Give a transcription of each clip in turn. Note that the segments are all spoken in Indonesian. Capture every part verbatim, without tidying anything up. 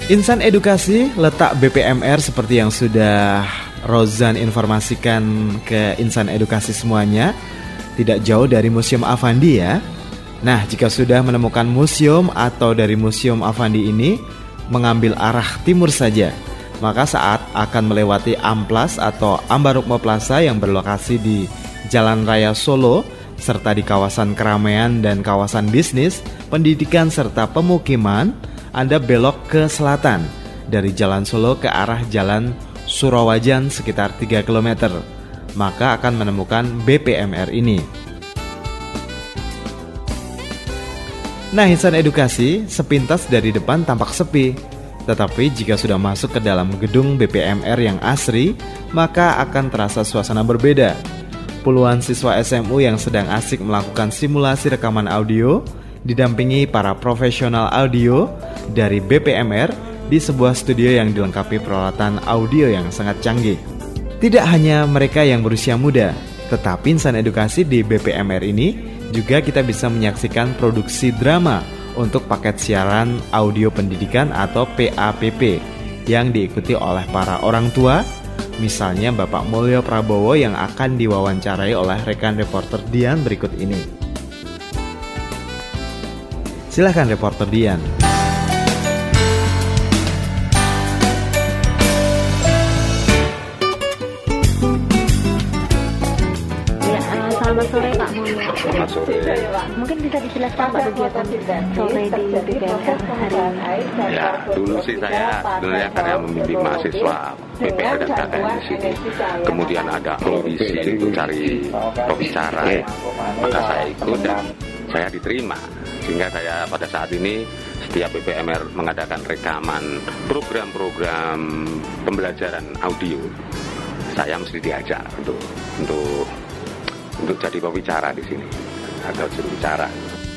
Insan Edukasi, letak B P M R seperti yang sudah Rozan informasikan ke Insan Edukasi semuanya, tidak jauh dari Museum Affandi ya. Nah, jika sudah menemukan museum atau dari Museum Affandi ini mengambil arah timur saja, maka saat akan melewati Amplas atau Ambarukmo Plaza yang berlokasi di Jalan Raya Solo, serta di kawasan keramaian dan kawasan bisnis, pendidikan serta pemukiman, Anda belok ke selatan dari Jalan Solo ke arah Jalan Surawajan sekitar tiga kilometer, maka akan menemukan B P M R ini. Nah, Insan Edukasi, sepintas dari depan tampak sepi, tetapi jika sudah masuk ke dalam gedung B P M R yang asri, maka akan terasa suasana berbeda. Puluhan siswa S M U yang sedang asik melakukan simulasi rekaman audio didampingi para profesional audio dari B P M R di sebuah studio yang dilengkapi peralatan audio yang sangat canggih. Tidak hanya mereka yang berusia muda, tetapi Insan Edukasi di B P M R ini juga kita bisa menyaksikan produksi drama untuk paket siaran audio pendidikan atau P A P P yang diikuti oleh para orang tua, misalnya Bapak Mulyo Prabowo yang akan diwawancarai oleh rekan reporter Dian berikut ini. Silakan reporter Dian. Selamat sore Pak Mulyo. Selamat sore. Mungkin bisa dijelaskan Pak kegiatan sore di B P M R hari ini? Ya, dulu sih saya sebenarnya karena membimbing mahasiswa B P R dan K K N di sini. Kemudian ada audisi untuk cari pembicara, maka saya ikut dan saya diterima. Sehingga saya pada saat ini setiap B P M R mengadakan rekaman program-program pembelajaran audio, saya mesti diajak untuk untuk untuk jadi pembicara di sini atau juru bicara.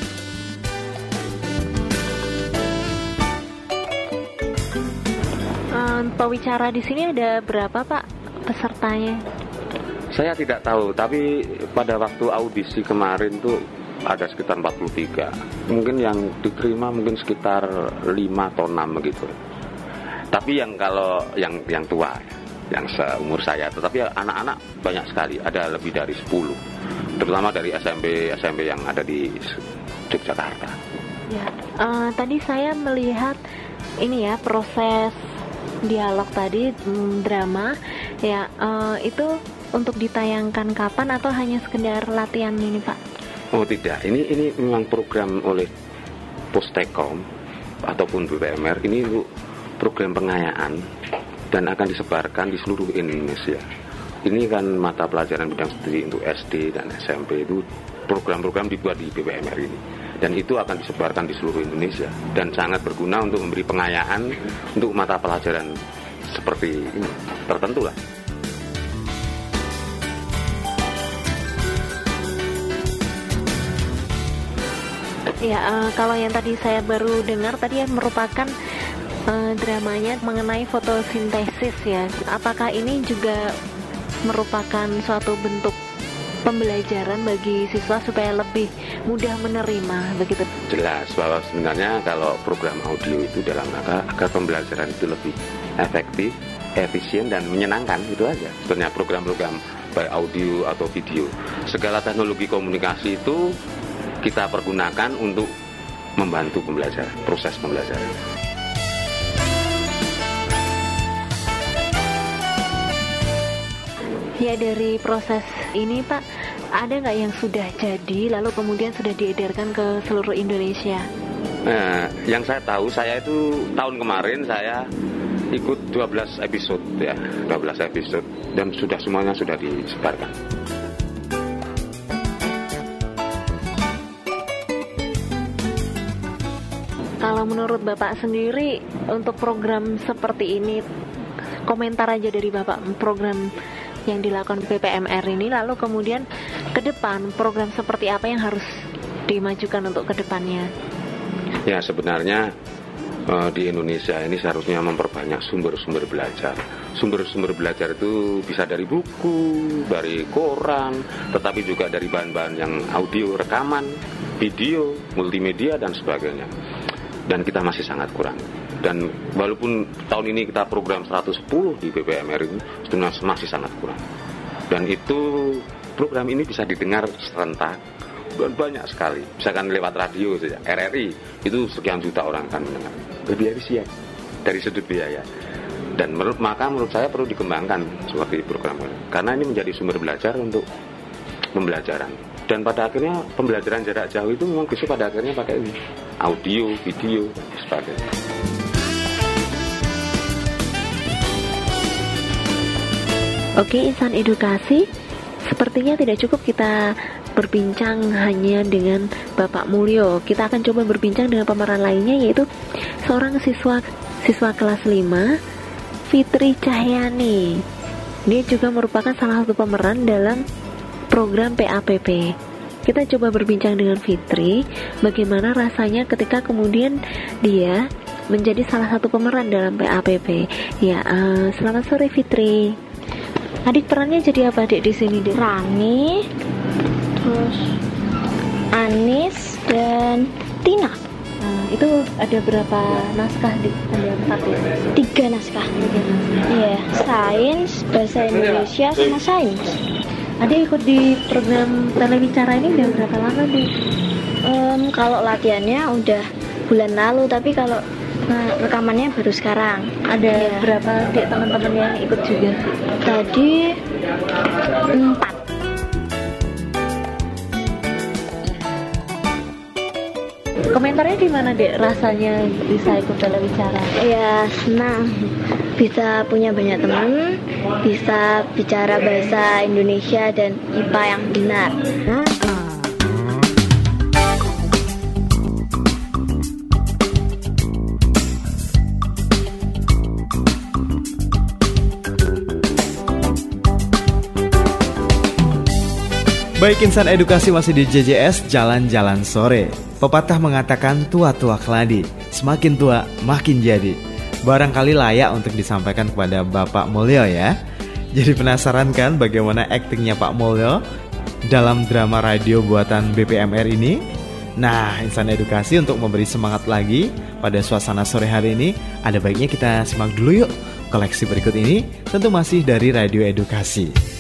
Um, pewicara di sini ada berapa Pak pesertanya? Saya tidak tahu, tapi pada waktu audisi kemarin tuh ada sekitar empat puluh tiga. Mungkin yang diterima mungkin sekitar lima atau enam begitu. Tapi yang kalau yang yang tua, yang seumur saya, tetapi anak-anak banyak sekali, ada lebih dari sepuluh, terutama dari S M P S M P yang ada di Yogyakarta. Ya, uh, tadi saya melihat ini ya proses dialog tadi, hmm, drama, ya uh, itu untuk ditayangkan kapan atau hanya sekedar latihan ini Pak? Oh tidak, ini ini memang program oleh Pustekom ataupun B P M R, ini program pengayaan dan akan disebarkan di seluruh Indonesia. Ini kan mata pelajaran bidang studi untuk S D dan S M P, itu program-program dibuat di B P M R ini. Dan itu akan disebarkan di seluruh Indonesia dan sangat berguna untuk memberi pengayaan untuk mata pelajaran seperti ini, tertentu lah. Ya, uh, kalau yang tadi saya baru dengar tadi yang merupakan uh, dramanya mengenai fotosintesis ya. Apakah ini juga merupakan suatu bentuk pembelajaran bagi siswa supaya lebih mudah menerima begitu? Jelas bahwa sebenarnya kalau program audio itu dalam rangka agar pembelajaran itu lebih efektif, efisien dan menyenangkan, itu aja. Sebenarnya program-program baik audio atau video, segala teknologi komunikasi itu kita pergunakan untuk membantu pembelajaran, proses pembelajaran. Ya, dari proses ini Pak, ada nggak yang sudah jadi lalu kemudian sudah diedarkan ke seluruh Indonesia? Nah, yang saya tahu, saya itu tahun kemarin saya ikut dua belas episode ya, dua belas episode dan sudah semuanya sudah disebarkan. Kalau menurut Bapak sendiri untuk program seperti ini, komentar aja dari Bapak program yang dilakukan B P M R ini, lalu kemudian ke depan program seperti apa yang harus dimajukan untuk ke depannya? Ya, sebenarnya uh, di Indonesia ini seharusnya memperbanyak sumber-sumber belajar. Sumber-sumber belajar itu bisa dari buku, dari koran, tetapi juga dari bahan-bahan yang audio, rekaman, video, multimedia dan sebagainya. dan kita masih sangat kurang. Dan walaupun tahun ini kita program seratus sepuluh di B P M R itu sebenarnya masih sangat kurang. Dan itu program ini bisa didengar serentak dan banyak sekali. Misalkan lewat radio saja, R R I itu sekian juta orang akan mendengar. Lebih efisien dari sudut biaya. Dan menurut maka menurut saya perlu dikembangkan seperti program ini. Karena ini menjadi sumber belajar untuk pembelajaran. Dan pada akhirnya pembelajaran jarak jauh itu memang bisa pada akhirnya pakai ini, audio, video, dan sebagainya. Oke, Insan Edukasi, sepertinya tidak cukup kita berbincang hanya dengan Bapak Mulyo. Kita akan coba berbincang dengan pemeran lainnya, yaitu seorang siswa siswa kelas lima, Fitri Cahyani. Dia juga merupakan salah satu pemeran dalam program P A P P. Kita coba berbincang dengan Fitri, bagaimana rasanya ketika kemudian dia menjadi salah satu pemeran dalam P A P P. Ya, uh, selamat sore Fitri. Adik perannya jadi apa adik di sini, Dek? Rani, terus Anis dan Tina. Nah, itu ada berapa naskah di ada empat ya? Tiga naskah. Tiga naskah. Iya, sains, bahasa Indonesia sama sains. Adik ikut di program telewicara ini udah berapa lama, Dek? Um, kalau latihannya udah bulan lalu, tapi kalau nah, rekamannya baru sekarang. Ada ya. berapa Dek teman-teman yang ikut juga? Tadi empat. Komentarnya gimana Dek rasanya bisa ikut telewicara? Ya senang, bisa punya banyak teman, bisa bicara bahasa Indonesia dan I P A yang benar. Baik, Insan Edukasi masih di J J S Jalan-Jalan Sore. Pepatah mengatakan tua-tua keladi, semakin tua makin jadi. Barangkali layak untuk disampaikan kepada Bapak Mulyo ya. Jadi penasaran kan bagaimana aktingnya Pak Mulyo dalam drama radio buatan B P M R ini? Nah, Insan Edukasi untuk memberi semangat lagi pada suasana sore hari ini, ada baiknya kita simak dulu yuk koleksi berikut ini, tentu masih dari Radio Edukasi.